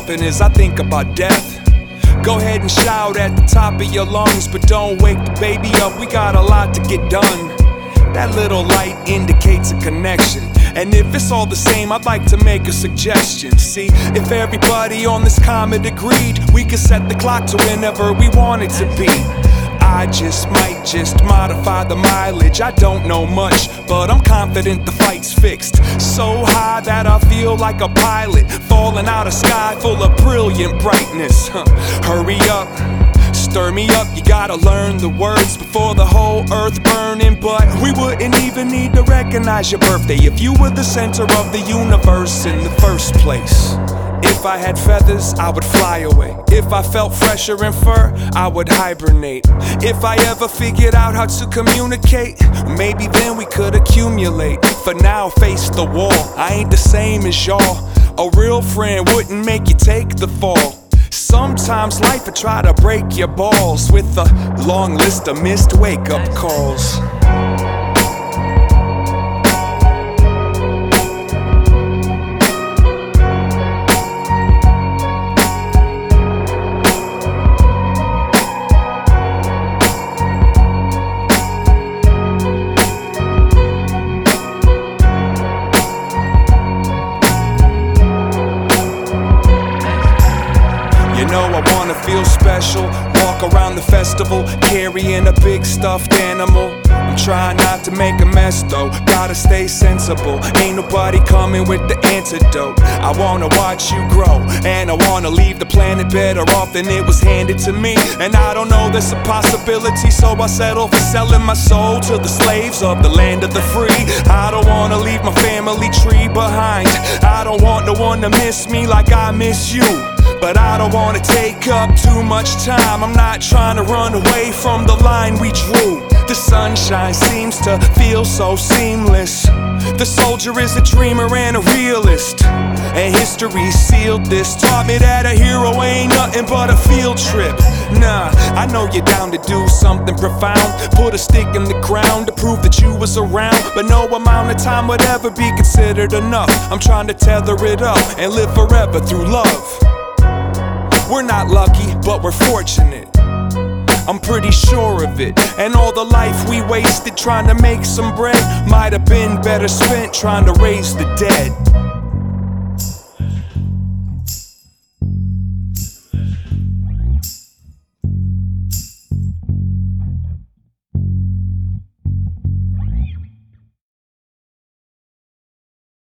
happen is I think about death. Go ahead and shout at the top of your lungs, but don't wake the baby up, we got a lot to get done. That little light indicates a connection, and if it's all the same, I'd like to make a suggestion. See, if everybody on this comet agreed, we could set the clock to whenever we want it to be. I might just modify the mileage. I don't know much, but I'm confident the fight's fixed. So high that I feel like a pilot falling out of sky full of brilliant brightness. Hurry up, stir me up, you gotta learn the words before the whole earth burning. But we wouldn't even need to recognize your birthday if you were the center of the universe in the first place. If I had feathers, I would fly away. If I felt fresher in fur, I would hibernate. If I ever figured out how to communicate, maybe then we could accumulate. For now, face the wall, I ain't the same as y'all. A real friend wouldn't make you take the fall. Sometimes life will try to break your balls with a long list of missed wake-up calls. You know I wanna feel special, walk around the festival, carrying a big stuffed animal. I'm trying not to make a mess though, gotta stay sensible. Ain't nobody coming with the antidote. I wanna watch you grow, and I wanna leave the planet better off than it was handed to me. And I don't know there's a possibility, so I settle for selling my soul to the slaves of the land of the free. I don't wanna leave my family tree behind. I don't want no one to miss me like I miss you. But I don't wanna take up too much time. I'm not trying to run away from the line we drew. The sunshine seems to feel so seamless. The soldier is a dreamer and a realist, and history sealed this. Taught me that a hero ain't nothing but a field trip. Nah, I know you're down to do something profound. Put a stick in the ground to prove that you was around. But no amount of time would ever be considered enough. I'm trying to tether it up and live forever through love. We're not lucky, but we're fortunate. I'm pretty sure of it. And all the life we wasted trying to make some bread might have been better spent trying to raise the dead.